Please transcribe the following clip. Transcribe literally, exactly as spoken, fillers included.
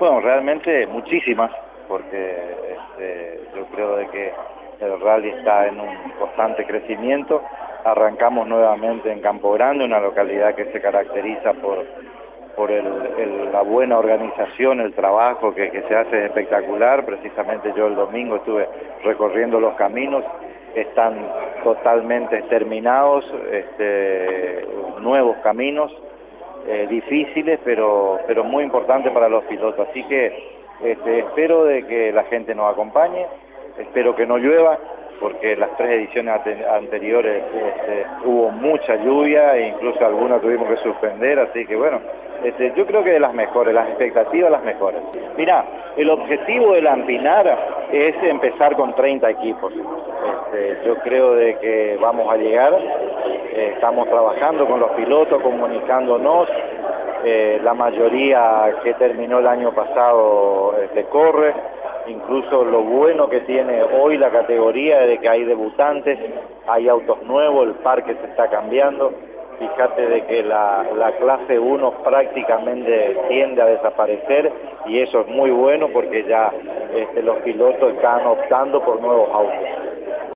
Bueno, realmente muchísimas, porque este, yo creo de que el rally está en un constante crecimiento. Arrancamos nuevamente en Campo Grande, una localidad que se caracteriza por, por el, el, la buena organización, el trabajo que, que se hace espectacular. Precisamente yo el domingo estuve recorriendo los caminos, están totalmente terminados, este, nuevos caminos, eh, difíciles, pero, pero muy importantes para los pilotos. Así que este, espero de que la gente nos acompañe, espero que no llueva, porque las tres ediciones anteriores este, hubo mucha lluvia e incluso algunas tuvimos que suspender, así que bueno, este, yo creo que de las mejores, las expectativas las mejores. Mirá, el objetivo de la Empinar es empezar con treinta equipos. Este, yo creo de que vamos a llegar, eh, estamos trabajando con los pilotos, comunicándonos, eh, la mayoría que terminó el año pasado este, corre. Incluso lo bueno que tiene hoy la categoría es de que hay debutantes, hay autos nuevos, el parque se está cambiando. Fíjate de que la, la clase uno prácticamente tiende a desaparecer y eso es muy bueno porque ya este, los pilotos están optando por nuevos autos.